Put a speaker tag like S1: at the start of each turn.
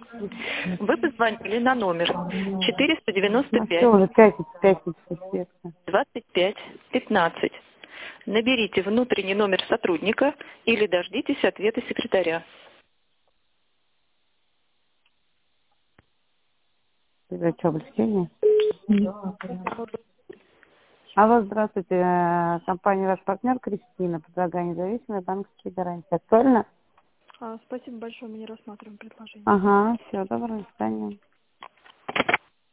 S1: Вы позвонили на номер
S2: Ну,
S1: 495
S2: все, уже пятница, Светка.
S1: 25 15. Наберите внутренний номер сотрудника или дождитесь ответа секретаря.
S2: Это что, облегчение? Алло, здравствуйте. Компания «Ваш партнер» Кристина предлагает независимые банковские гарантии. Актуально?
S3: Спасибо большое, мы не рассматриваем предложение.
S2: Ага, все, доброго, до свидания.